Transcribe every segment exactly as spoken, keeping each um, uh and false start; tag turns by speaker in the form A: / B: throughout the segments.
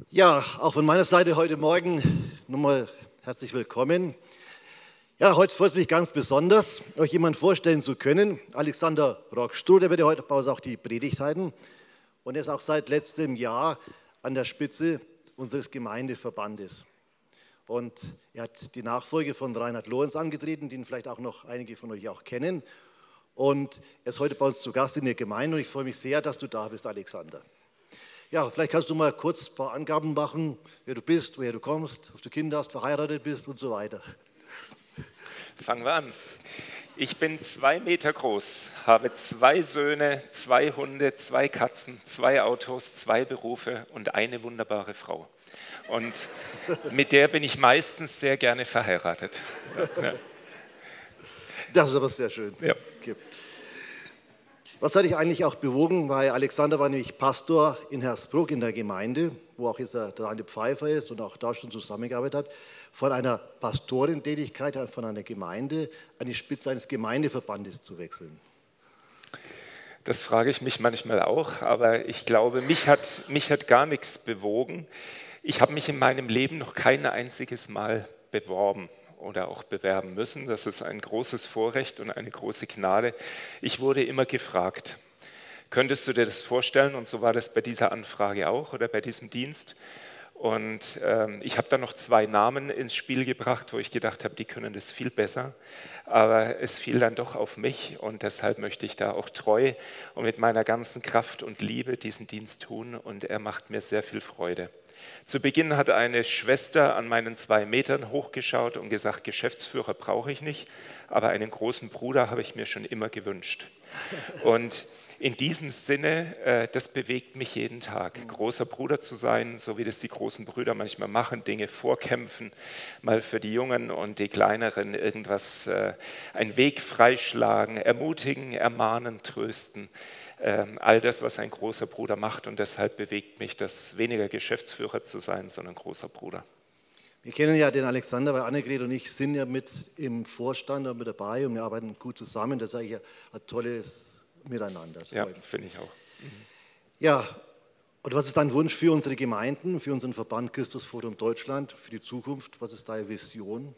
A: Ja, auch von meiner Seite heute Morgen nochmal herzlich willkommen. Ja, heute freut es mich ganz besonders, euch jemanden vorstellen zu können. Alexander Rockstuhl, der wird ja heute bei uns auch die Predigt halten. Und er ist auch seit letztem Jahr an der Spitze unseres Gemeindeverbandes. Und er hat die Nachfolge von Reinhard Lorenz angetreten, den vielleicht auch noch einige von euch auch kennen. Und er ist heute bei uns zu Gast in der Gemeinde und ich freue mich sehr, dass du da bist, Alexander. Ja, vielleicht kannst du mal kurz ein paar Angaben machen, wer du bist, woher du kommst, ob du Kinder hast, verheiratet bist und so weiter.
B: Fangen wir an. Ich bin zwei Meter groß, habe zwei Söhne, zwei Hunde, zwei Katzen, zwei Autos, zwei Berufe und eine wunderbare Frau. Und mit der bin ich meistens sehr gerne verheiratet. Ja.
A: Das ist aber sehr schön.
B: Ja.
A: Okay. Was hat dich eigentlich auch bewogen, weil Alexander war nämlich Pastor in Hersbruck in der Gemeinde, wo auch jetzt der Daniel Pfeiffer ist und auch da schon zusammengearbeitet hat, von einer Pastorentätigkeit, von einer Gemeinde an die Spitze eines Gemeindeverbandes zu wechseln?
B: Das frage ich mich manchmal auch, aber ich glaube, mich hat, mich hat gar nichts bewogen. Ich habe mich in meinem Leben noch kein einziges Mal beworben oder auch bewerben müssen. Das ist ein großes Vorrecht und eine große Gnade. Ich wurde immer gefragt, könntest du dir das vorstellen? Und so war das bei dieser Anfrage auch oder bei diesem Dienst. Und ähm, ich habe da noch zwei Namen ins Spiel gebracht, wo ich gedacht habe, die können das viel besser. Aber es fiel dann doch auf mich und deshalb möchte ich da auch treu und mit meiner ganzen Kraft und Liebe diesen Dienst tun und er macht mir sehr viel Freude. Zu Beginn hat eine Schwester an meinen zwei Metern hochgeschaut und gesagt, Geschäftsführer brauche ich nicht, aber einen großen Bruder habe ich mir schon immer gewünscht. Und in diesem Sinne, äh, das bewegt mich jeden Tag, großer Bruder zu sein, so wie das die großen Brüder manchmal machen, Dinge vorkämpfen, mal für die Jungen und die Kleineren irgendwas, äh, einen Weg freischlagen, ermutigen, ermahnen, trösten. All das, was ein großer Bruder macht und deshalb bewegt mich das, weniger Geschäftsführer zu sein, sondern großer Bruder.
A: Wir kennen ja den Alexander, weil Annegret und ich sind ja mit im Vorstand und mit dabei und wir arbeiten gut zusammen. Das ist eigentlich ein tolles Miteinander.
B: Ja, finde ich auch.
A: Mhm. Ja, und was ist dein Wunsch für unsere Gemeinden, für unseren Verband Christusforum Deutschland, für die Zukunft? Was ist deine Vision?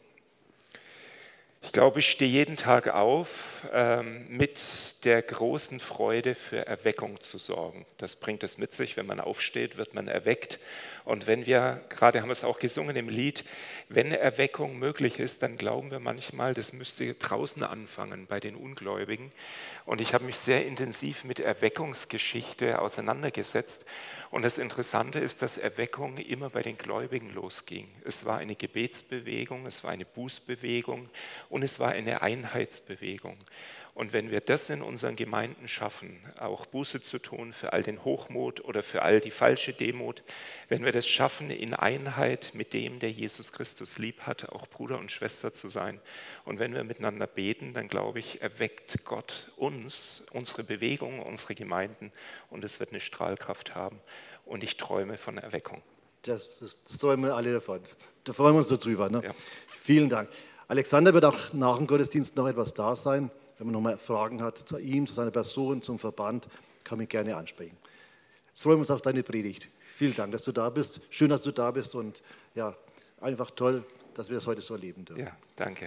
B: Ich glaube, ich stehe jeden Tag auf, ähm, mit der großen Freude für Erweckung zu sorgen. Das bringt es mit sich, wenn man aufsteht, wird man erweckt. Und wenn wir, gerade haben wir es auch gesungen im Lied, wenn Erweckung möglich ist, dann glauben wir manchmal, das müsste draußen anfangen bei den Ungläubigen. Und ich habe mich sehr intensiv mit Erweckungsgeschichte auseinandergesetzt. Und das Interessante ist, dass Erweckung immer bei den Gläubigen losging. Es war eine Gebetsbewegung, es war eine Bußbewegung und es war eine Einheitsbewegung. Und wenn wir das in unseren Gemeinden schaffen, auch Buße zu tun für all den Hochmut oder für all die falsche Demut, wenn wir das schaffen, in Einheit mit dem, der Jesus Christus lieb hat, auch Bruder und Schwester zu sein, und wenn wir miteinander beten, dann glaube ich, erweckt Gott uns, unsere Bewegung, unsere Gemeinden und es wird eine Strahlkraft haben. Und ich träume von Erweckung.
A: Das, das, das träumen wir alle davon. Da freuen wir uns darüber. Ne?
B: Ja.
A: Vielen Dank. Alexander wird auch nach dem Gottesdienst noch etwas da sein. Wenn man nochmal Fragen hat zu ihm, zu seiner Person, zum Verband, kann mich gerne ansprechen. Jetzt freuen wir uns auf deine Predigt. Vielen Dank, dass du da bist. Schön, dass du da bist und ja, einfach toll, dass wir das heute so erleben dürfen.
B: Ja, danke.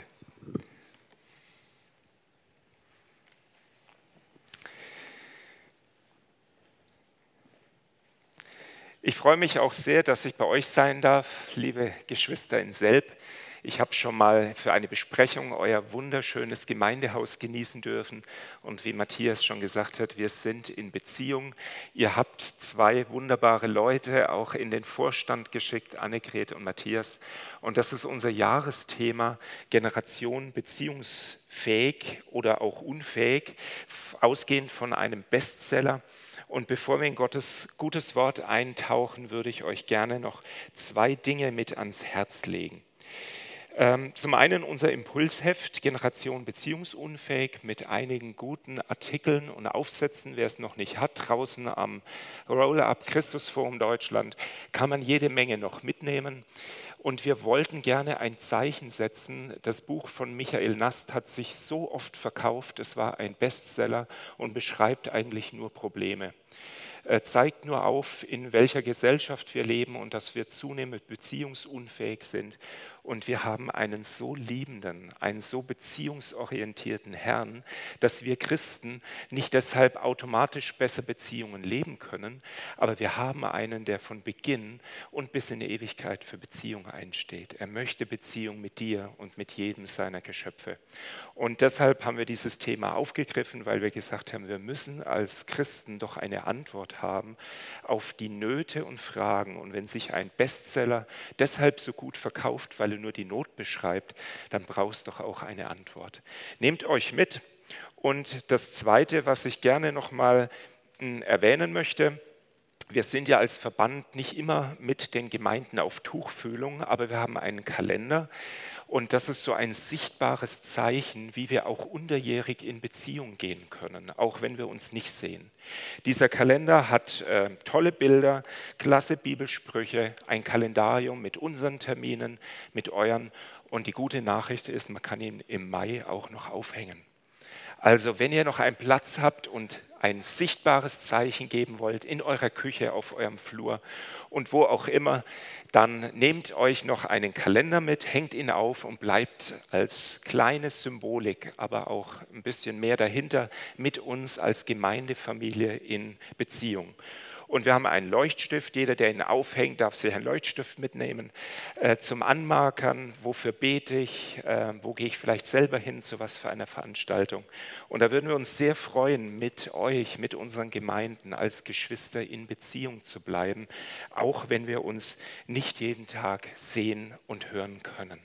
B: Ich freue mich auch sehr, dass ich bei euch sein darf, liebe Geschwister in Selb. Ich habe schon mal für eine Besprechung euer wunderschönes Gemeindehaus genießen dürfen. Und wie Matthias schon gesagt hat, wir sind in Beziehung. Ihr habt zwei wunderbare Leute auch in den Vorstand geschickt, Annegret und Matthias. Und das ist unser Jahresthema, Generation beziehungsfähig oder auch unfähig, ausgehend von einem Bestseller. Und bevor wir in Gottes gutes Wort eintauchen, würde ich euch gerne noch zwei Dinge mit ans Herz legen. Zum einen unser Impulsheft Generation beziehungsunfähig mit einigen guten Artikeln und Aufsätzen. Wer es noch nicht hat, draußen am Roll-Up Christusforum Deutschland kann man jede Menge noch mitnehmen. Und wir wollten gerne ein Zeichen setzen. Das Buch von Michael Nast hat sich so oft verkauft. Es war ein Bestseller und beschreibt eigentlich nur Probleme. äh, zeigt nur auf, in welcher Gesellschaft wir leben und dass wir zunehmend beziehungsunfähig sind. Und wir haben einen so liebenden, einen so beziehungsorientierten Herrn, dass wir Christen nicht deshalb automatisch besser Beziehungen leben können, aber wir haben einen, der von Beginn und bis in die Ewigkeit für Beziehung einsteht. Er möchte Beziehung mit dir und mit jedem seiner Geschöpfe. Und deshalb haben wir dieses Thema aufgegriffen, weil wir gesagt haben, wir müssen als Christen doch eine Antwort haben auf die Nöte und Fragen. Und wenn sich ein Bestseller deshalb so gut verkauft, weil er nur die Not beschreibt, dann brauchst du doch auch eine Antwort. Nehmt euch mit. Und das Zweite, was ich gerne noch mal erwähnen möchte: Wir sind ja als Verband nicht immer mit den Gemeinden auf Tuchfühlung, aber wir haben einen Kalender und das ist so ein sichtbares Zeichen, wie wir auch unterjährig in Beziehung gehen können, auch wenn wir uns nicht sehen. Dieser Kalender hat äh, tolle Bilder, klasse Bibelsprüche, ein Kalendarium mit unseren Terminen, mit euren, und die gute Nachricht ist, man kann ihn im Mai auch noch aufhängen. Also wenn ihr noch einen Platz habt und ein sichtbares Zeichen geben wollt in eurer Küche, auf eurem Flur und wo auch immer, dann nehmt euch noch einen Kalender mit, hängt ihn auf und bleibt als kleine Symbolik, aber auch ein bisschen mehr dahinter mit uns als Gemeindefamilie in Beziehung. Und wir haben einen Leuchtstift, jeder, der ihn aufhängt, darf sich einen Leuchtstift mitnehmen, äh, zum Anmarkern, wofür bete ich, äh, wo gehe ich vielleicht selber hin, zu was für einer Veranstaltung. Und da würden wir uns sehr freuen, mit euch, mit unseren Gemeinden als Geschwister in Beziehung zu bleiben, auch wenn wir uns nicht jeden Tag sehen und hören können.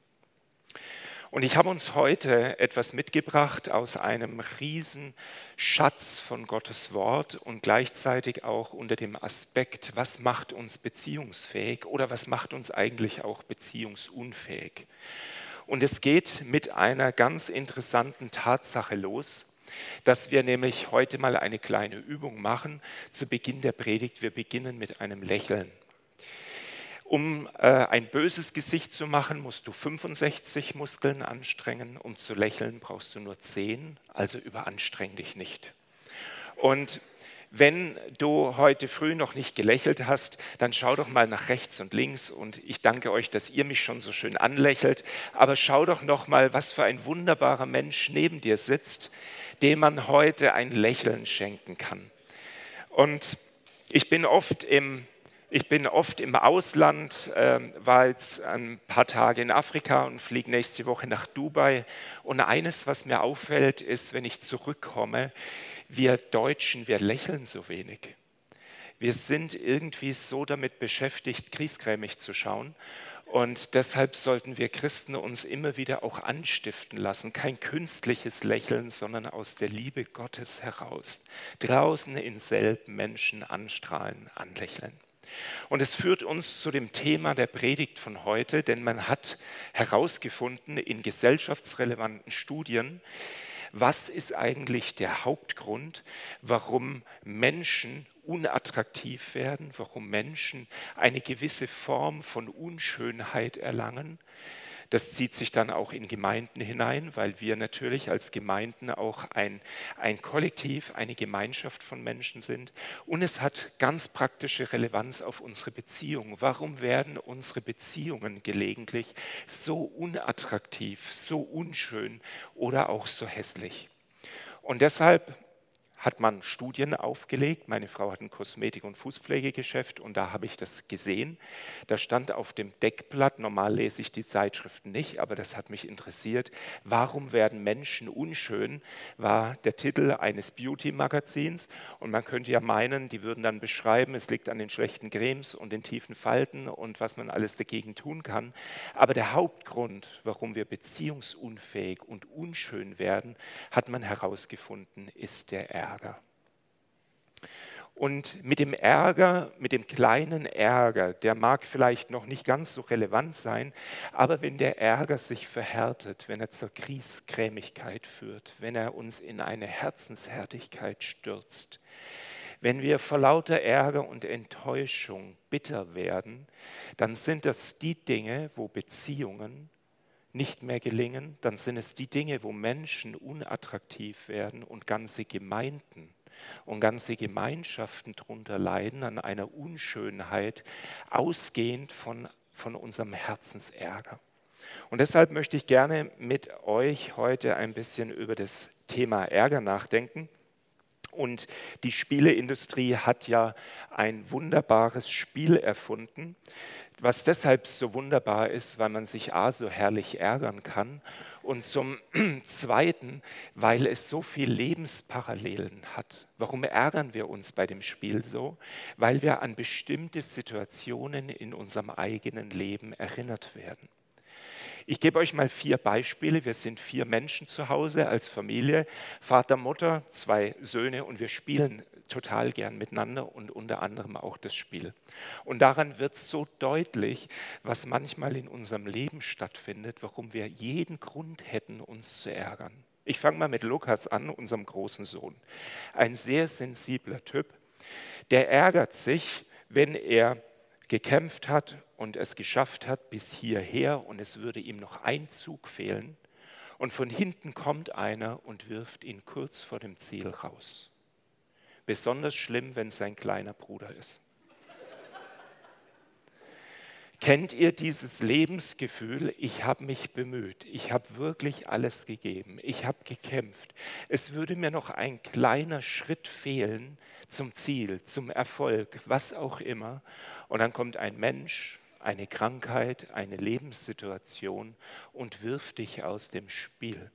B: Und ich habe uns heute etwas mitgebracht aus einem riesen Schatz von Gottes Wort und gleichzeitig auch unter dem Aspekt, was macht uns beziehungsfähig oder was macht uns eigentlich auch beziehungsunfähig. Und es geht mit einer ganz interessanten Tatsache los, dass wir nämlich heute mal eine kleine Übung machen zu Beginn der Predigt. Wir beginnen mit einem Lächeln. Um äh, ein böses Gesicht zu machen, musst du fünfundsechzig Muskeln anstrengen. Um zu lächeln, brauchst du nur zehn, also überanstreng dich nicht. Und wenn du heute früh noch nicht gelächelt hast, dann schau doch mal nach rechts und links. Und ich danke euch, dass ihr mich schon so schön anlächelt. Aber schau doch noch mal, was für ein wunderbarer Mensch neben dir sitzt, dem man heute ein Lächeln schenken kann. Und ich bin oft im Ich bin oft im Ausland, äh, war jetzt ein paar Tage in Afrika und fliege nächste Woche nach Dubai. Und eines, was mir auffällt, ist, wenn ich zurückkomme, wir Deutschen, wir lächeln so wenig. Wir sind irgendwie so damit beschäftigt, griesgrämig zu schauen. Und deshalb sollten wir Christen uns immer wieder auch anstiften lassen, kein künstliches Lächeln, sondern aus der Liebe Gottes heraus. Draußen in selben Menschen anstrahlen, anlächeln. Und es führt uns zu dem Thema der Predigt von heute, denn man hat herausgefunden in gesellschaftsrelevanten Studien, was ist eigentlich der Hauptgrund, warum Menschen unattraktiv werden, warum Menschen eine gewisse Form von Unschönheit erlangen. Das zieht sich dann auch in Gemeinden hinein, weil wir natürlich als Gemeinden auch ein, ein Kollektiv, eine Gemeinschaft von Menschen sind. Und es hat ganz praktische Relevanz auf unsere Beziehungen. Warum werden unsere Beziehungen gelegentlich so unattraktiv, so unschön oder auch so hässlich? Und deshalb hat man Studien aufgelegt. Meine Frau hat ein Kosmetik- und Fußpflegegeschäft und da habe ich das gesehen. Da stand auf dem Deckblatt, normal lese ich die Zeitschriften nicht, aber das hat mich interessiert, warum werden Menschen unschön, war der Titel eines Beauty-Magazins und man könnte ja meinen, die würden dann beschreiben, es liegt an den schlechten Cremes und den tiefen Falten und was man alles dagegen tun kann. Aber der Hauptgrund, warum wir beziehungsunfähig und unschön werden, hat man herausgefunden, ist der Ärger. Und mit dem Ärger, mit dem kleinen Ärger, der mag vielleicht noch nicht ganz so relevant sein, aber wenn der Ärger sich verhärtet, wenn er zur Griesgrämigkeit führt, wenn er uns in eine Herzenshärtigkeit stürzt, wenn wir vor lauter Ärger und Enttäuschung bitter werden, dann sind das die Dinge, wo Beziehungen nicht mehr gelingen, dann sind es die Dinge, wo Menschen unattraktiv werden und ganze Gemeinden und ganze Gemeinschaften darunter leiden an einer Unschönheit, ausgehend von, von unserem Herzensärger. Und deshalb möchte ich gerne mit euch heute ein bisschen über das Thema Ärger nachdenken. Und die Spieleindustrie hat ja ein wunderbares Spiel erfunden, was deshalb so wunderbar ist, weil man sich a so herrlich ärgern kann und zum Zweiten, weil es so viele Lebensparallelen hat. Warum ärgern wir uns bei dem Spiel so? Weil wir an bestimmte Situationen in unserem eigenen Leben erinnert werden. Ich gebe euch mal vier Beispiele. Wir sind vier Menschen zu Hause als Familie, Vater, Mutter, zwei Söhne und wir spielen total gern miteinander und unter anderem auch das Spiel. Und daran wird so deutlich, was manchmal in unserem Leben stattfindet, warum wir jeden Grund hätten, uns zu ärgern. Ich fange mal mit Lukas an, unserem großen Sohn. Ein sehr sensibler Typ, der ärgert sich, wenn er gekämpft hat und es geschafft hat bis hierher und es würde ihm noch ein Zug fehlen und von hinten kommt einer und wirft ihn kurz vor dem Ziel raus. Besonders schlimm, wenn es sein kleiner Bruder ist. Kennt ihr dieses Lebensgefühl? Ich habe mich bemüht, ich habe wirklich alles gegeben, ich habe gekämpft. Es würde mir noch ein kleiner Schritt fehlen zum Ziel, zum Erfolg, was auch immer. Und dann kommt ein Mensch, eine Krankheit, eine Lebenssituation und wirft dich aus dem Spiel.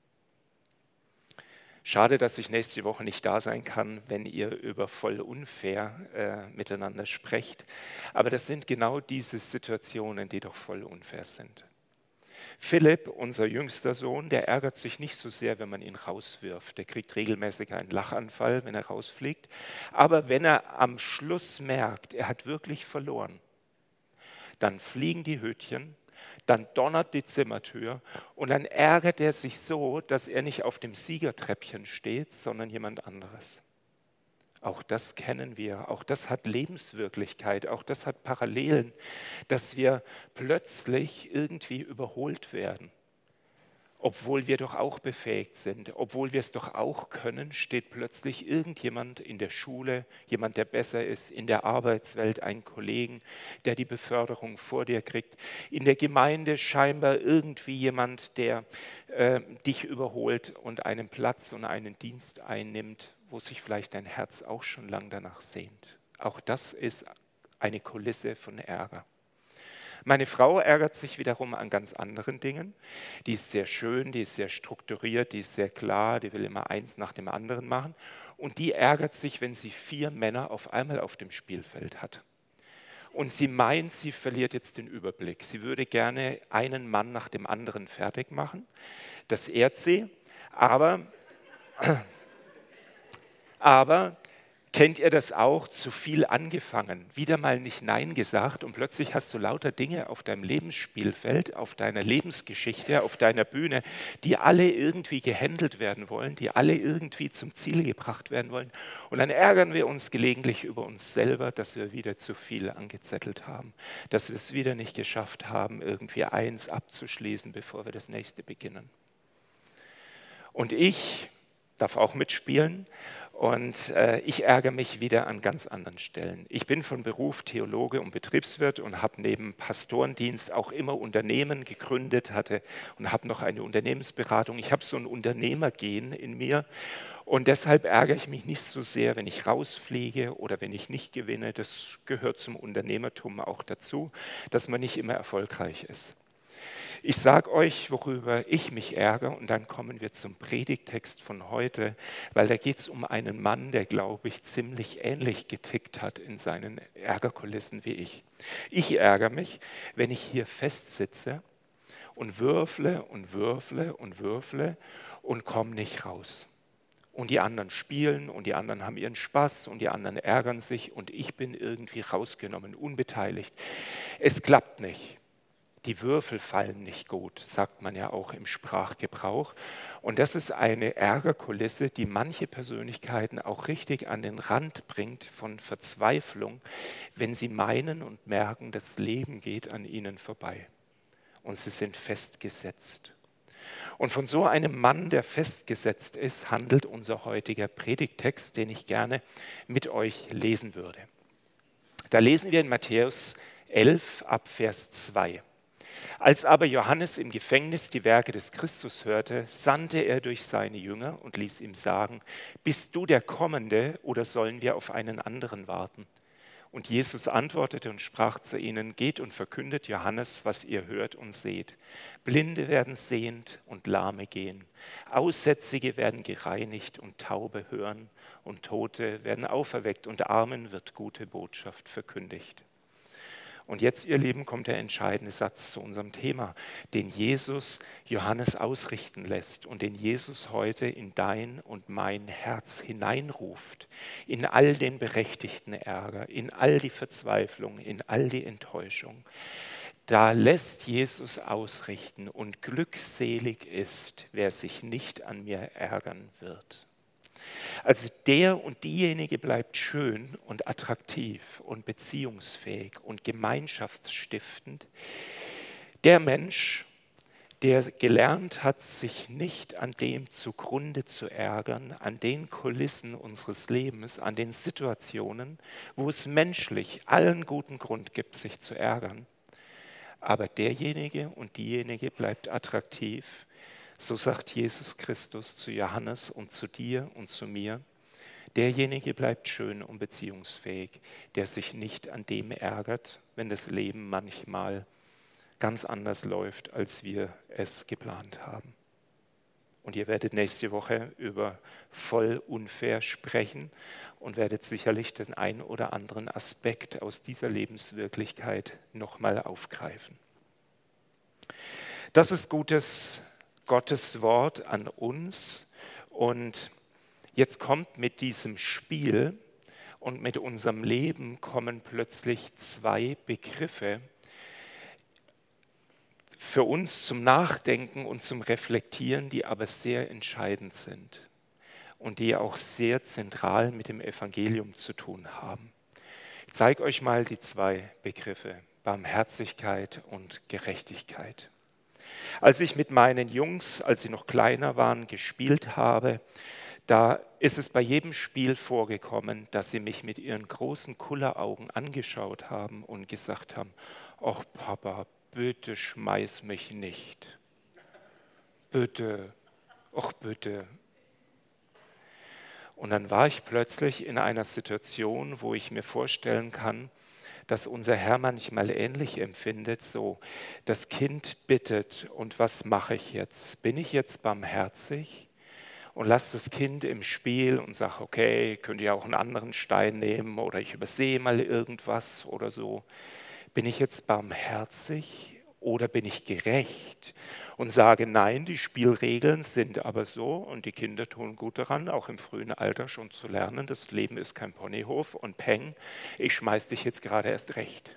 B: Schade, dass ich nächste Woche nicht da sein kann, wenn ihr über voll unfair äh, miteinander sprecht. Aber das sind genau diese Situationen, die doch voll unfair sind. Philipp, unser jüngster Sohn, der ärgert sich nicht so sehr, wenn man ihn rauswirft. Der kriegt regelmäßig einen Lachanfall, wenn er rausfliegt. Aber wenn er am Schluss merkt, er hat wirklich verloren, dann fliegen die Hütchen, dann donnert die Zimmertür und dann ärgert er sich so, dass er nicht auf dem Siegertreppchen steht, sondern jemand anderes. Auch das kennen wir, auch das hat Lebenswirklichkeit, auch das hat Parallelen, dass wir plötzlich irgendwie überholt werden. Obwohl wir doch auch befähigt sind, obwohl wir es doch auch können, steht plötzlich irgendjemand in der Schule, jemand, der besser ist, in der Arbeitswelt, ein Kollegen, der die Beförderung vor dir kriegt, in der Gemeinde scheinbar irgendwie jemand, der äh, dich überholt und einen Platz und einen Dienst einnimmt, wo sich vielleicht dein Herz auch schon lang danach sehnt. Auch das ist eine Kulisse von Ärger. Meine Frau ärgert sich wiederum an ganz anderen Dingen. Die ist sehr schön, die ist sehr strukturiert, die ist sehr klar, die will immer eins nach dem anderen machen. Und die ärgert sich, wenn sie vier Männer auf einmal auf dem Spielfeld hat. Und sie meint, sie verliert jetzt den Überblick. Sie würde gerne einen Mann nach dem anderen fertig machen. Das ehrt sie, aber... aber kennt ihr das auch? Zu viel angefangen, wieder mal nicht Nein gesagt und plötzlich hast du lauter Dinge auf deinem Lebensspielfeld, auf deiner Lebensgeschichte, auf deiner Bühne, die alle irgendwie gehandelt werden wollen, die alle irgendwie zum Ziel gebracht werden wollen. Und dann ärgern wir uns gelegentlich über uns selber, dass wir wieder zu viel angezettelt haben, dass wir es wieder nicht geschafft haben, irgendwie eins abzuschließen, bevor wir das nächste beginnen. Und ich darf auch mitspielen. Und äh, ich ärgere mich wieder an ganz anderen Stellen. Ich bin von Beruf Theologe und Betriebswirt und habe neben Pastorendienst auch immer Unternehmen gegründet hatte und habe noch eine Unternehmensberatung. Ich habe so ein Unternehmergehen in mir und deshalb ärgere ich mich nicht so sehr, wenn ich rausfliege oder wenn ich nicht gewinne. Das gehört zum Unternehmertum auch dazu, dass man nicht immer erfolgreich ist. Ich sage euch, worüber ich mich ärgere und dann kommen wir zum Predigttext von heute, weil da geht es um einen Mann, der, glaube ich, ziemlich ähnlich getickt hat in seinen Ärgerkulissen wie ich. Ich ärgere mich, wenn ich hier festsitze und würfle und würfle und würfle und komme nicht raus. Und die anderen spielen und die anderen haben ihren Spaß und die anderen ärgern sich und ich bin irgendwie rausgenommen, unbeteiligt. Es klappt nicht. Die Würfel fallen nicht gut, sagt man ja auch im Sprachgebrauch. Und das ist eine Ärgerkulisse, die manche Persönlichkeiten auch richtig an den Rand bringt von Verzweiflung, wenn sie meinen und merken, das Leben geht an ihnen vorbei. Und sie sind festgesetzt. Und von so einem Mann, der festgesetzt ist, handelt unser heutiger Predigttext, den ich gerne mit euch lesen würde. Da lesen wir in Matthäus elf ab Vers zwei. Als aber Johannes im Gefängnis die Werke des Christus hörte, sandte er durch seine Jünger und ließ ihm sagen: Bist du der Kommende oder sollen wir auf einen anderen warten? Und Jesus antwortete und sprach zu ihnen: Geht und verkündet Johannes, was ihr hört und seht. Blinde werden sehend und Lahme gehen. Aussätzige werden gereinigt und Taube hören. Und Tote werden auferweckt und Armen wird gute Botschaft verkündigt. Und jetzt, ihr Lieben, kommt der entscheidende Satz zu unserem Thema, den Jesus Johannes ausrichten lässt und den Jesus heute in dein und mein Herz hineinruft, in all den berechtigten Ärger, in all die Verzweiflung, in all die Enttäuschung. Da lässt Jesus ausrichten und glückselig ist, wer sich nicht an mir ärgern wird. Also der und diejenige bleibt schön und attraktiv und beziehungsfähig und gemeinschaftsstiftend. Der Mensch, der gelernt hat, sich nicht an dem zugrunde zu ärgern, an den Kulissen unseres Lebens, an den Situationen, wo es menschlich allen guten Grund gibt, sich zu ärgern. Aber derjenige und diejenige bleibt attraktiv. So sagt Jesus Christus zu Johannes und zu dir und zu mir. Derjenige bleibt schön und beziehungsfähig, der sich nicht an dem ärgert, wenn das Leben manchmal ganz anders läuft, als wir es geplant haben. Und ihr werdet nächste Woche über voll unfair sprechen und werdet sicherlich den einen oder anderen Aspekt aus dieser Lebenswirklichkeit nochmal aufgreifen. Das ist gutes Gottes Wort an uns und jetzt kommt mit diesem Spiel und mit unserem Leben kommen plötzlich zwei Begriffe für uns zum Nachdenken und zum Reflektieren, die aber sehr entscheidend sind und die auch sehr zentral mit dem Evangelium zu tun haben. Ich zeige euch mal die zwei Begriffe, Barmherzigkeit und Gerechtigkeit. Als ich mit meinen Jungs, als sie noch kleiner waren, gespielt habe, da ist es bei jedem Spiel vorgekommen, dass sie mich mit ihren großen Kulleraugen angeschaut haben und gesagt haben: ach Papa, bitte schmeiß mich nicht. Bitte, ach bitte. Und dann war ich plötzlich in einer Situation, wo ich mir vorstellen kann, dass unser Herr manchmal ähnlich empfindet, so das Kind bittet und was mache ich jetzt? Bin ich jetzt barmherzig und lasse das Kind im Spiel und sage, okay, könnt ihr auch einen anderen Stein nehmen oder ich übersehe mal irgendwas oder so. Bin ich jetzt barmherzig oder bin ich gerecht und sage, nein, die Spielregeln sind aber so und die Kinder tun gut daran, auch im frühen Alter schon zu lernen, das Leben ist kein Ponyhof und peng, ich schmeiß dich jetzt gerade erst recht.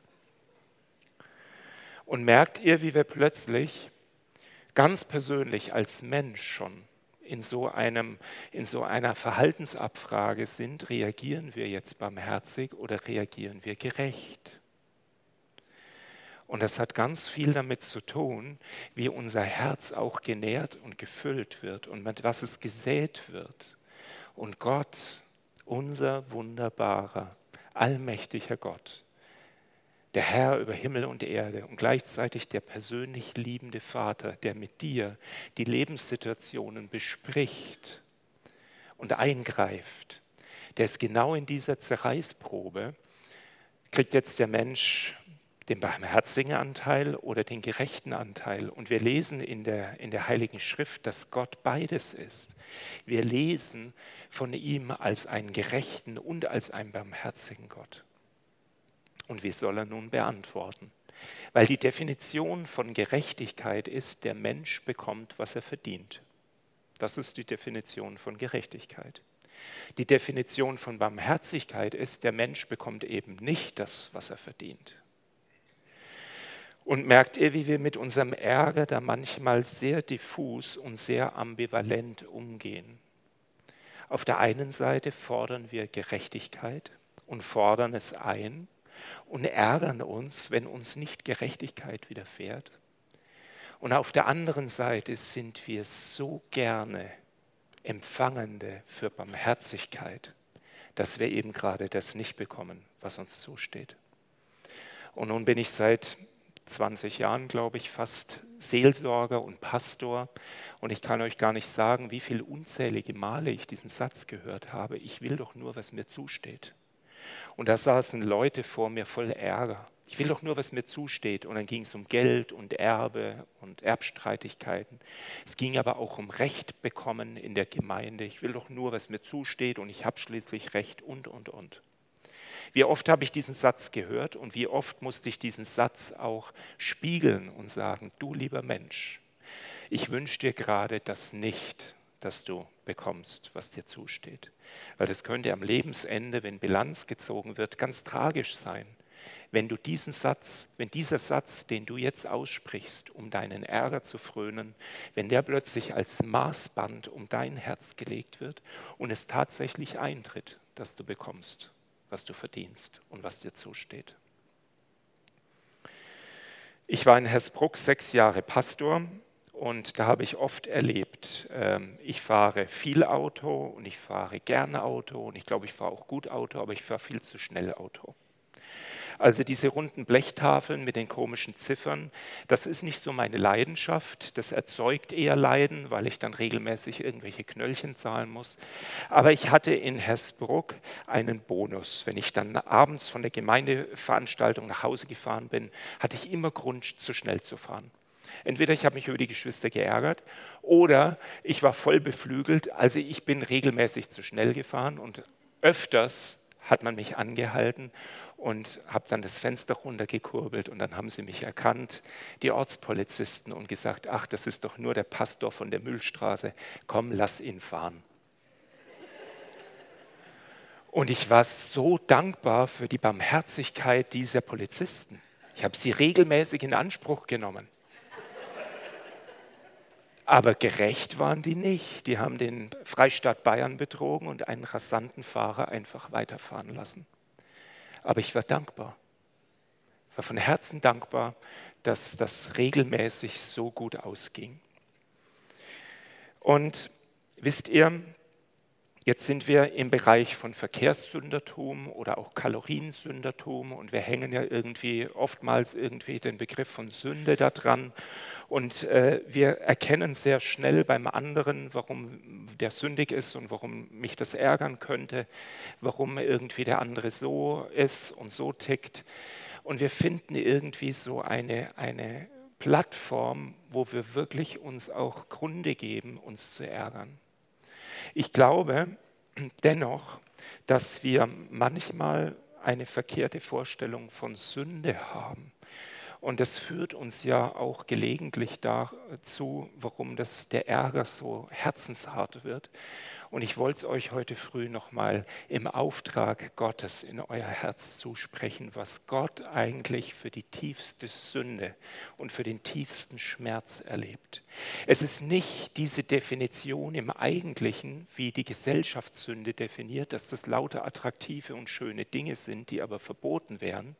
B: Und merkt ihr, wie wir plötzlich ganz persönlich als Mensch schon in so einem, in so einer Verhaltensabfrage sind, reagieren wir jetzt barmherzig oder reagieren wir gerecht? Und das hat ganz viel damit zu tun, wie unser Herz auch genährt und gefüllt wird und mit was es gesät wird. Und Gott, unser wunderbarer, allmächtiger Gott, der Herr über Himmel und Erde und gleichzeitig der persönlich liebende Vater, der mit dir die Lebenssituationen bespricht und eingreift, der ist genau in dieser Zerreißprobe, kriegt jetzt der Mensch den barmherzigen Anteil oder den gerechten Anteil. Und wir lesen in der, in der Heiligen Schrift, dass Gott beides ist. Wir lesen von ihm als einen gerechten und als einen barmherzigen Gott. Und wie soll er nun beantworten? Weil die Definition von Gerechtigkeit ist, der Mensch bekommt, was er verdient. Das ist die Definition von Gerechtigkeit. Die Definition von Barmherzigkeit ist, der Mensch bekommt eben nicht das, was er verdient. Und merkt ihr, wie wir mit unserem Ärger da manchmal sehr diffus und sehr ambivalent umgehen? Auf der einen Seite fordern wir Gerechtigkeit und fordern es ein und ärgern uns, wenn uns nicht Gerechtigkeit widerfährt. Und auf der anderen Seite sind wir so gerne Empfangende für Barmherzigkeit, dass wir eben gerade das nicht bekommen, was uns zusteht. Und nun bin ich seit zwanzig Jahren, glaube ich, fast Seelsorger und Pastor. Und ich kann euch gar nicht sagen, wie viele unzählige Male ich diesen Satz gehört habe. Ich will doch nur, was mir zusteht. Und da saßen Leute vor mir voll Ärger. Ich will doch nur, was mir zusteht. Und dann ging es um Geld und Erbe und Erbstreitigkeiten. Es ging aber auch um Recht bekommen in der Gemeinde. Ich will doch nur, was mir zusteht und ich habe schließlich Recht und, und, und. Wie oft habe ich diesen Satz gehört und wie oft musste ich diesen Satz auch spiegeln und sagen, du lieber Mensch, ich wünsche dir gerade das nicht, dass du bekommst, was dir zusteht. Weil das könnte am Lebensende, wenn Bilanz gezogen wird, ganz tragisch sein. Wenn du diesen Satz, wenn dieser Satz, den du jetzt aussprichst, um deinen Ärger zu frönen, wenn der plötzlich als Maßband um dein Herz gelegt wird und es tatsächlich eintritt, dass du bekommst, was du verdienst und was dir zusteht. Ich war in Hersbruck sechs Jahre Pastor und da habe ich oft erlebt, ich fahre viel Auto und ich fahre gerne Auto und ich glaube, ich fahre auch gut Auto, aber ich fahre viel zu schnell Auto. Also diese runden Blechtafeln mit den komischen Ziffern, das ist nicht so meine Leidenschaft. Das erzeugt eher Leiden, weil ich dann regelmäßig irgendwelche Knöllchen zahlen muss. Aber ich hatte in Hersbruck einen Bonus. Wenn ich dann abends von der Gemeindeveranstaltung nach Hause gefahren bin, hatte ich immer Grund, zu schnell zu fahren. Entweder ich habe mich über die Geschwister geärgert oder ich war voll beflügelt. Also ich bin regelmäßig zu schnell gefahren und öfters hat man mich angehalten und habe dann das Fenster runtergekurbelt und dann haben sie mich erkannt, die Ortspolizisten, und gesagt, ach, das ist doch nur der Pastor von der Mühlstraße, komm, lass ihn fahren. Und ich war so dankbar für die Barmherzigkeit dieser Polizisten. Ich habe sie regelmäßig in Anspruch genommen. Aber gerecht waren die nicht. Die haben den Freistaat Bayern betrogen und einen rasanten Fahrer einfach weiterfahren lassen. Aber ich war dankbar. Ich war von Herzen dankbar, dass das regelmäßig so gut ausging. Und wisst ihr, jetzt sind wir im Bereich von Verkehrssündertum oder auch Kaloriensündertum und wir hängen ja irgendwie oftmals irgendwie den Begriff von Sünde da dran und äh, wir erkennen sehr schnell beim anderen, warum der sündig ist und warum mich das ärgern könnte, warum irgendwie der andere so ist und so tickt, und wir finden irgendwie so eine, eine Plattform, wo wir wirklich uns auch Gründe geben, uns zu ärgern. Ich glaube dennoch, dass wir manchmal eine verkehrte Vorstellung von Sünde haben. Und das führt uns ja auch gelegentlich dazu, warum das, der Ärger so herzenshart wird. Und ich wollte es euch heute früh nochmal im Auftrag Gottes in euer Herz zusprechen, was Gott eigentlich für die tiefste Sünde und für den tiefsten Schmerz erlebt. Es ist nicht diese Definition im Eigentlichen, wie die Gesellschaftssünde definiert, dass das lauter attraktive und schöne Dinge sind, die aber verboten wären,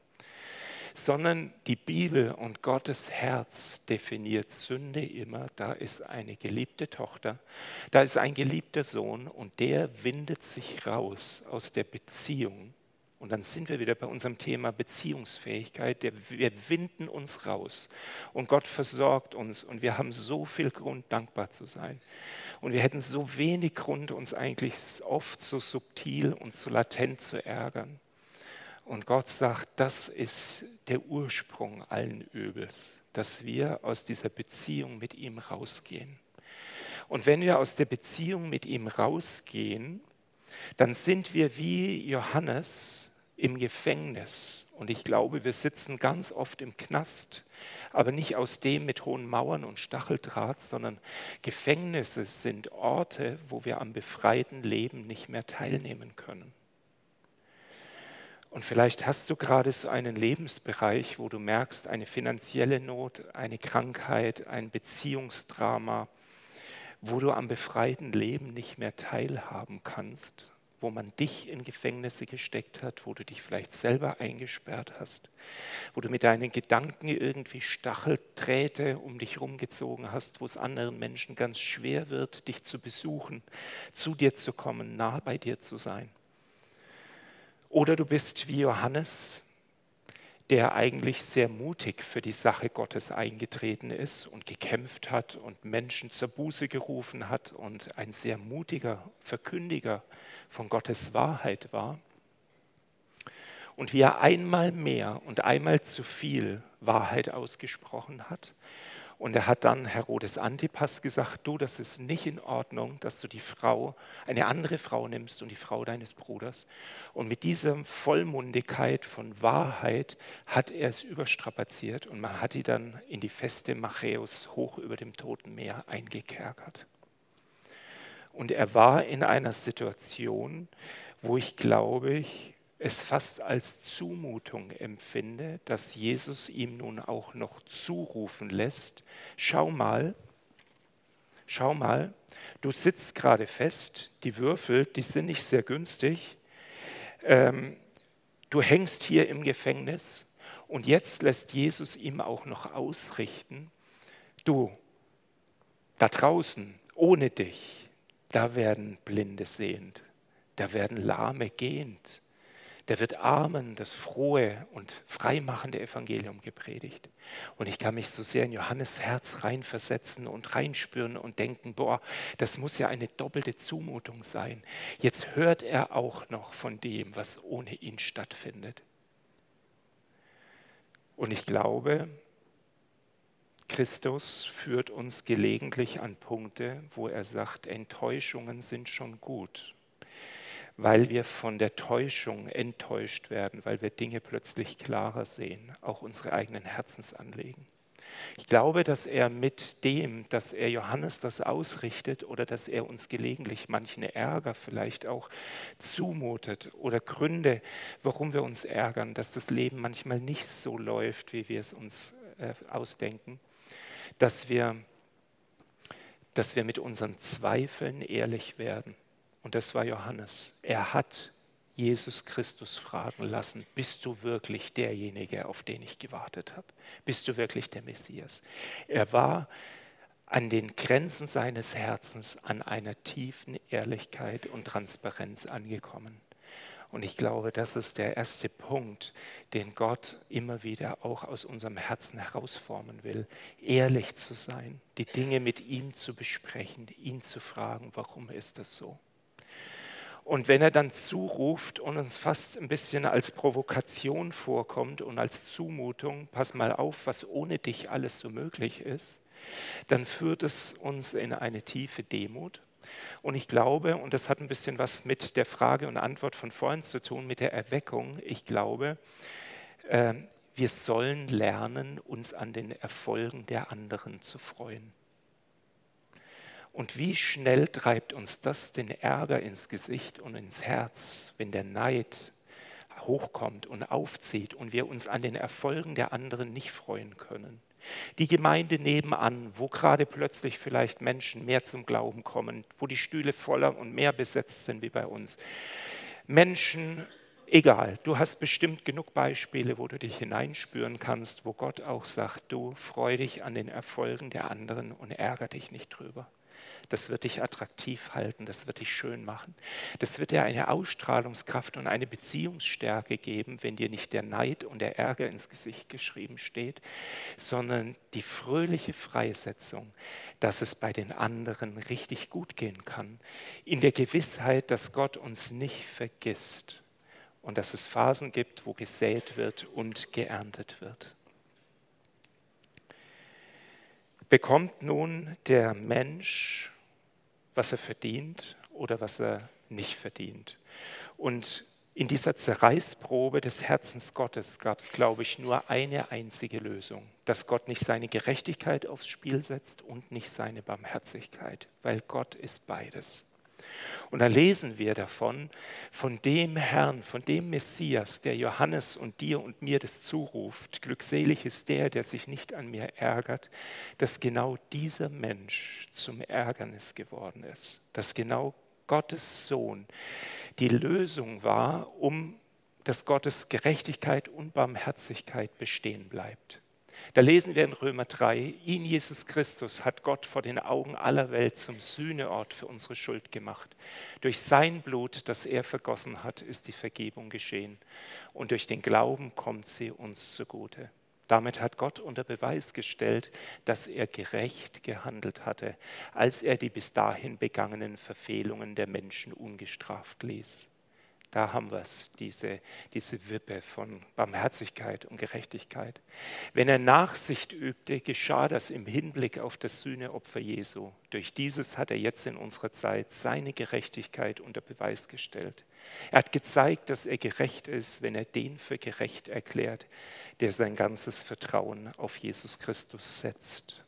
B: sondern die Bibel und Gottes Herz definiert Sünde immer, da ist eine geliebte Tochter, da ist ein geliebter Sohn und der windet sich raus aus der Beziehung. Und dann sind wir wieder bei unserem Thema Beziehungsfähigkeit. Der, wir winden uns raus und Gott versorgt uns und wir haben so viel Grund, dankbar zu sein. Und wir hätten so wenig Grund, uns eigentlich oft so subtil und so latent zu ärgern. Und Gott sagt, das ist der Ursprung allen Übels, dass wir aus dieser Beziehung mit ihm rausgehen. Und wenn wir aus der Beziehung mit ihm rausgehen, dann sind wir wie Johannes im Gefängnis. Und ich glaube, wir sitzen ganz oft im Knast, aber nicht aus dem mit hohen Mauern und Stacheldraht, sondern Gefängnisse sind Orte, wo wir am befreiten Leben nicht mehr teilnehmen können. Und vielleicht hast du gerade so einen Lebensbereich, wo du merkst, eine finanzielle Not, eine Krankheit, ein Beziehungsdrama, wo du am befreiten Leben nicht mehr teilhaben kannst, wo man dich in Gefängnisse gesteckt hat, wo du dich vielleicht selber eingesperrt hast, wo du mit deinen Gedanken irgendwie Stacheldrähte um dich rumgezogen hast, wo es anderen Menschen ganz schwer wird, dich zu besuchen, zu dir zu kommen, nah bei dir zu sein. Oder du bist wie Johannes, der eigentlich sehr mutig für die Sache Gottes eingetreten ist und gekämpft hat und Menschen zur Buße gerufen hat und ein sehr mutiger Verkündiger von Gottes Wahrheit war. Und wie er einmal mehr und einmal zu viel Wahrheit ausgesprochen hat. Und er hat dann Herodes Antipas gesagt, du, das ist nicht in Ordnung, dass du die Frau, eine andere Frau nimmst und die Frau deines Bruders. Und mit dieser Vollmundigkeit von Wahrheit hat er es überstrapaziert und man hat ihn dann in die Feste Macäus hoch über dem Toten Meer eingekerkert. Und er war in einer Situation, wo ich glaube, ich es fast als Zumutung empfinde, dass Jesus ihm nun auch noch zurufen lässt, schau mal, schau mal, du sitzt gerade fest, die Würfel, die sind nicht sehr günstig, ähm, du hängst hier im Gefängnis und jetzt lässt Jesus ihm auch noch ausrichten, du, da draußen, ohne dich, da werden Blinde sehend, da werden Lahme gehend. Da wird Armen das frohe und freimachende Evangelium gepredigt. Und ich kann mich so sehr in Johannes Herz reinversetzen und reinspüren und denken, boah, das muss ja eine doppelte Zumutung sein. Jetzt hört er auch noch von dem, was ohne ihn stattfindet. Und ich glaube, Christus führt uns gelegentlich an Punkte, wo er sagt, Enttäuschungen sind schon gut. Weil wir von der Täuschung enttäuscht werden, weil wir Dinge plötzlich klarer sehen, auch unsere eigenen Herzensanliegen. Ich glaube, dass er mit dem, dass er Johannes das ausrichtet oder dass er uns gelegentlich manchen Ärger vielleicht auch zumutet oder Gründe, warum wir uns ärgern, dass das Leben manchmal nicht so läuft, wie wir es uns äh, ausdenken, dass wir, dass wir mit unseren Zweifeln ehrlich werden. Und das war Johannes. Er hat Jesus Christus fragen lassen, bist du wirklich derjenige, auf den ich gewartet habe? Bist du wirklich der Messias? Er war an den Grenzen seines Herzens an einer tiefen Ehrlichkeit und Transparenz angekommen. Und ich glaube, das ist der erste Punkt, den Gott immer wieder auch aus unserem Herzen herausformen will. Ehrlich zu sein, die Dinge mit ihm zu besprechen, ihn zu fragen, warum ist das so? Und wenn er dann zuruft und uns fast ein bisschen als Provokation vorkommt und als Zumutung, pass mal auf, was ohne dich alles so möglich ist, dann führt es uns in eine tiefe Demut. Und ich glaube, und das hat ein bisschen was mit der Frage und Antwort von vorhin zu tun, mit der Erweckung, ich glaube, äh, wir sollen lernen, uns an den Erfolgen der anderen zu freuen. Und wie schnell treibt uns das den Ärger ins Gesicht und ins Herz, wenn der Neid hochkommt und aufzieht und wir uns an den Erfolgen der anderen nicht freuen können. Die Gemeinde nebenan, wo gerade plötzlich vielleicht Menschen mehr zum Glauben kommen, wo die Stühle voller und mehr besetzt sind wie bei uns. Menschen, egal, du hast bestimmt genug Beispiele, wo du dich hineinspüren kannst, wo Gott auch sagt, du freu dich an den Erfolgen der anderen und ärger dich nicht drüber. Das wird dich attraktiv halten, das wird dich schön machen. Das wird dir eine Ausstrahlungskraft und eine Beziehungsstärke geben, wenn dir nicht der Neid und der Ärger ins Gesicht geschrieben steht, sondern die fröhliche Freisetzung, dass es bei den anderen richtig gut gehen kann. In der Gewissheit, dass Gott uns nicht vergisst und dass es Phasen gibt, wo gesät wird und geerntet wird. Bekommt nun der Mensch, was er verdient oder was er nicht verdient? Und in dieser Zerreißprobe des Herzens Gottes gab es, glaube ich, nur eine einzige Lösung, dass Gott nicht seine Gerechtigkeit aufs Spiel setzt und nicht seine Barmherzigkeit, weil Gott ist beides. Und da lesen wir davon, von dem Herrn, von dem Messias, der Johannes und dir und mir das zuruft. Glückselig ist der, der sich nicht an mir ärgert, dass genau dieser Mensch zum Ärgernis geworden ist. Dass genau Gottes Sohn die Lösung war, um dass Gottes Gerechtigkeit und Barmherzigkeit bestehen bleibt. Da lesen wir in Römer drei, ihn, Jesus Christus, hat Gott vor den Augen aller Welt zum Sühneort für unsere Schuld gemacht. Durch sein Blut, das er vergossen hat, ist die Vergebung geschehen. Und durch den Glauben kommt sie uns zugute. Damit hat Gott unter Beweis gestellt, dass er gerecht gehandelt hatte, als er die bis dahin begangenen Verfehlungen der Menschen ungestraft ließ. Da haben wir es, diese, diese Wippe von Barmherzigkeit und Gerechtigkeit. Wenn er Nachsicht übte, geschah das im Hinblick auf das Sühneopfer Jesu. Durch dieses hat er jetzt in unserer Zeit seine Gerechtigkeit unter Beweis gestellt. Er hat gezeigt, dass er gerecht ist, wenn er den für gerecht erklärt, der sein ganzes Vertrauen auf Jesus Christus setzt.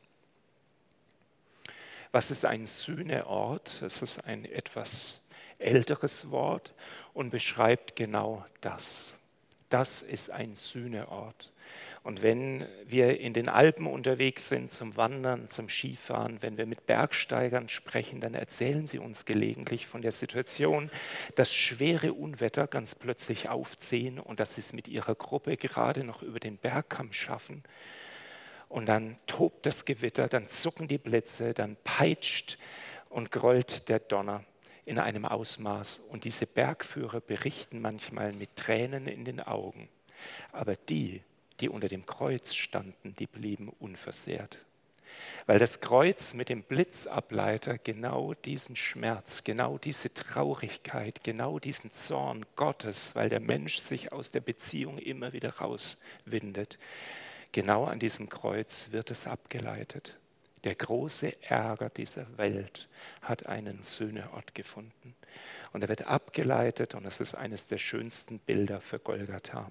B: Was ist ein Sühneort? Es ist ein etwas älteres Wort und beschreibt genau das. Das ist ein Sühneort. Und wenn wir in den Alpen unterwegs sind zum Wandern, zum Skifahren, wenn wir mit Bergsteigern sprechen, dann erzählen sie uns gelegentlich von der Situation, dass schwere Unwetter ganz plötzlich aufziehen und dass sie es mit ihrer Gruppe gerade noch über den Bergkamm schaffen. Und dann tobt das Gewitter, dann zucken die Blitze, dann peitscht und grollt der Donner in einem Ausmaß. Und diese Bergführer berichten manchmal mit Tränen in den Augen. Aber die, die unter dem Kreuz standen, die blieben unversehrt. Weil das Kreuz mit dem Blitzableiter genau diesen Schmerz, genau diese Traurigkeit, genau diesen Zorn Gottes, weil der Mensch sich aus der Beziehung immer wieder rauswindet, genau an diesem Kreuz wird es abgeleitet. Der große Ärger dieser Welt hat einen Sühneort gefunden. Und er wird abgeleitet und es ist eines der schönsten Bilder für Golgatha.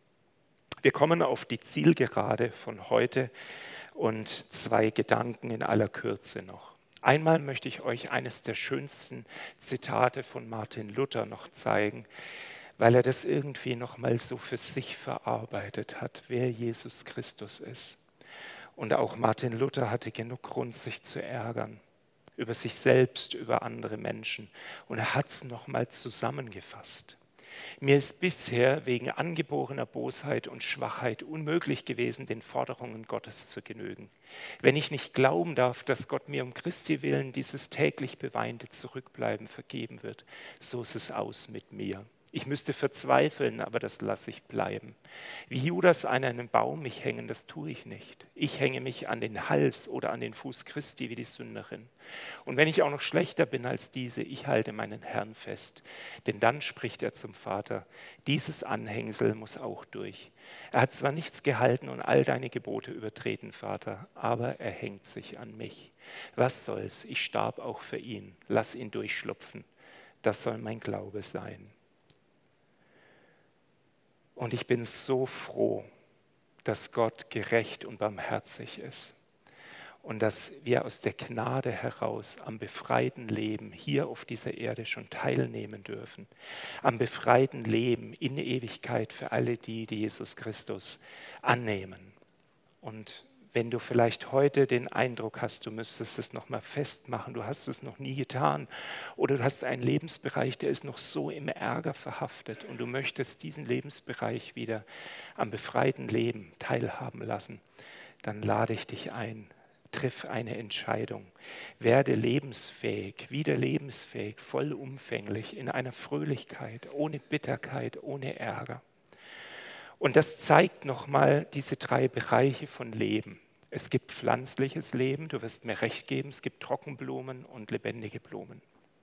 B: Wir kommen auf die Zielgerade von heute und zwei Gedanken in aller Kürze noch. Einmal möchte ich euch eines der schönsten Zitate von Martin Luther noch zeigen, weil er das irgendwie noch mal so für sich verarbeitet hat, wer Jesus Christus ist. Und auch Martin Luther hatte genug Grund, sich zu ärgern über sich selbst, über andere Menschen. Und er hat es noch mal zusammengefasst. Mir ist bisher wegen angeborener Bosheit und Schwachheit unmöglich gewesen, den Forderungen Gottes zu genügen. Wenn ich nicht glauben darf, dass Gott mir um Christi willen dieses täglich beweinte Zurückbleiben vergeben wird, so ist es aus mit mir. Ich müsste verzweifeln, aber das lasse ich bleiben. Wie Judas an einen Baum mich hängen, das tue ich nicht. Ich hänge mich an den Hals oder an den Fuß Christi wie die Sünderin. Und wenn ich auch noch schlechter bin als diese, ich halte meinen Herrn fest. Denn dann spricht er zum Vater, dieses Anhängsel muss auch durch. Er hat zwar nichts gehalten und all deine Gebote übertreten, Vater, aber er hängt sich an mich. Was soll's, ich starb auch für ihn. Lass ihn durchschlupfen. Das soll mein Glaube sein. Und ich bin so froh, dass Gott gerecht und barmherzig ist und dass wir aus der Gnade heraus am befreiten Leben hier auf dieser Erde schon teilnehmen dürfen. Am befreiten Leben in Ewigkeit für alle die, die Jesus Christus annehmen. Und wenn du vielleicht heute den Eindruck hast, du müsstest es noch mal festmachen, du hast es noch nie getan oder du hast einen Lebensbereich, der ist noch so im Ärger verhaftet und du möchtest diesen Lebensbereich wieder am befreiten Leben teilhaben lassen, dann lade ich dich ein, triff eine Entscheidung, werde lebensfähig, wieder lebensfähig, vollumfänglich, in einer Fröhlichkeit, ohne Bitterkeit, ohne Ärger. Und das zeigt nochmal diese drei Bereiche von Leben. Es gibt pflanzliches Leben, du wirst mir recht geben, es gibt Trockenblumen und lebendige Blumen.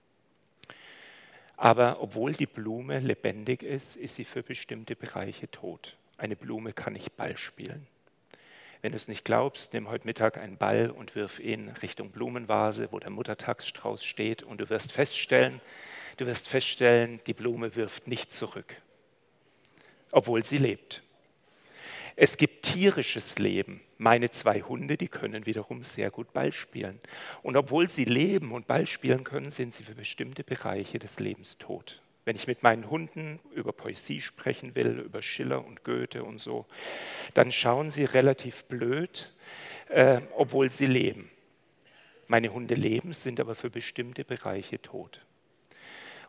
B: Aber obwohl die Blume lebendig ist, ist sie für bestimmte Bereiche tot. Eine Blume kann nicht Ball spielen. Wenn du es nicht glaubst, nimm heute Mittag einen Ball und wirf ihn Richtung Blumenvase, wo der Muttertagsstrauß steht und du wirst feststellen, du wirst feststellen, die Blume wirft nicht zurück, obwohl sie lebt. Es gibt tierisches Leben. Meine zwei Hunde, die können wiederum sehr gut Ball spielen. Und obwohl sie leben und Ball spielen können, sind sie für bestimmte Bereiche des Lebens tot. Wenn ich mit meinen Hunden über Poesie sprechen will, über Schiller und Goethe und so, dann schauen sie relativ blöd, äh, obwohl sie leben. Meine Hunde leben, sind aber für bestimmte Bereiche tot.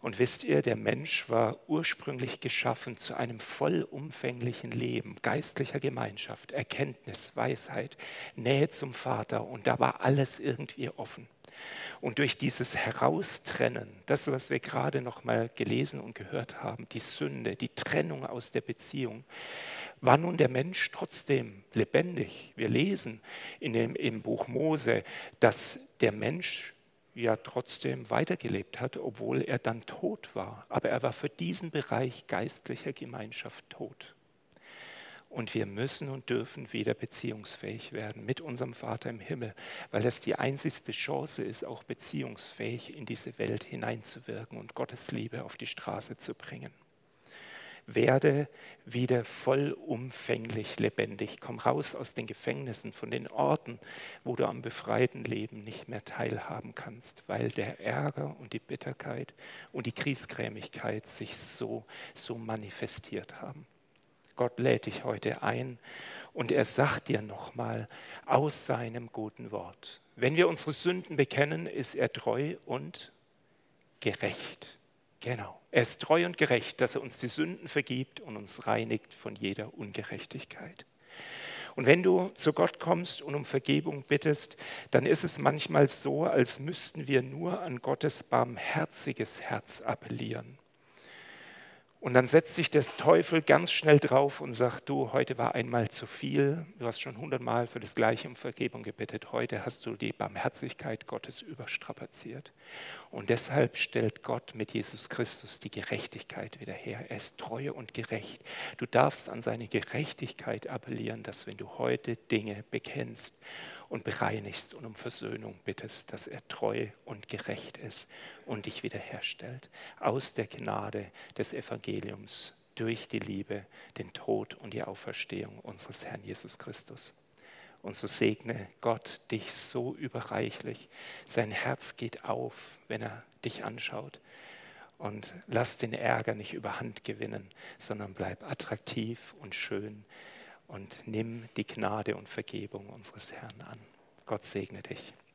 B: Und wisst ihr, der Mensch war ursprünglich geschaffen zu einem vollumfänglichen Leben, geistlicher Gemeinschaft, Erkenntnis, Weisheit, Nähe zum Vater, und da war alles irgendwie offen. Und durch dieses Heraustrennen, das, was wir gerade noch mal gelesen und gehört haben, die Sünde, die Trennung aus der Beziehung, war nun der Mensch trotzdem lebendig. Wir lesen in dem, im Buch Mose, dass der Mensch ja trotzdem weitergelebt hat, obwohl er dann tot war. Aber er war für diesen Bereich geistlicher Gemeinschaft tot. Und wir müssen und dürfen wieder beziehungsfähig werden mit unserem Vater im Himmel, weil das die einzigste Chance ist, auch beziehungsfähig in diese Welt hineinzuwirken und Gottes Liebe auf die Straße zu bringen. Werde wieder vollumfänglich lebendig. Komm raus aus den Gefängnissen, von den Orten, wo du am befreiten Leben nicht mehr teilhaben kannst, weil der Ärger und die Bitterkeit und die Griesgrämigkeit sich so, so manifestiert haben. Gott lädt dich heute ein und er sagt dir nochmal aus seinem guten Wort: Wenn wir unsere Sünden bekennen, ist er treu und gerecht. Genau, er ist treu und gerecht, dass er uns die Sünden vergibt und uns reinigt von jeder Ungerechtigkeit. Und wenn du zu Gott kommst und um Vergebung bittest, dann ist es manchmal so, als müssten wir nur an Gottes barmherziges Herz appellieren. Und dann setzt sich der Teufel ganz schnell drauf und sagt: Du, heute war einmal zu viel, du hast schon hundertmal für das Gleiche um Vergebung gebettet, heute hast du die Barmherzigkeit Gottes überstrapaziert. Und deshalb stellt Gott mit Jesus Christus die Gerechtigkeit wieder her. Er ist treu und gerecht. Du darfst an seine Gerechtigkeit appellieren, dass wenn du heute Dinge bekennst und bereinigst und um Versöhnung bittest, dass er treu und gerecht ist und dich wiederherstellt. Aus der Gnade des Evangeliums, durch die Liebe, den Tod und die Auferstehung unseres Herrn Jesus Christus. Und so segne Gott dich so überreichlich. Sein Herz geht auf, wenn er dich anschaut. Und lass den Ärger nicht überhand gewinnen, sondern bleib attraktiv und schön. Und nimm die Gnade und Vergebung unseres Herrn an. Gott segne dich.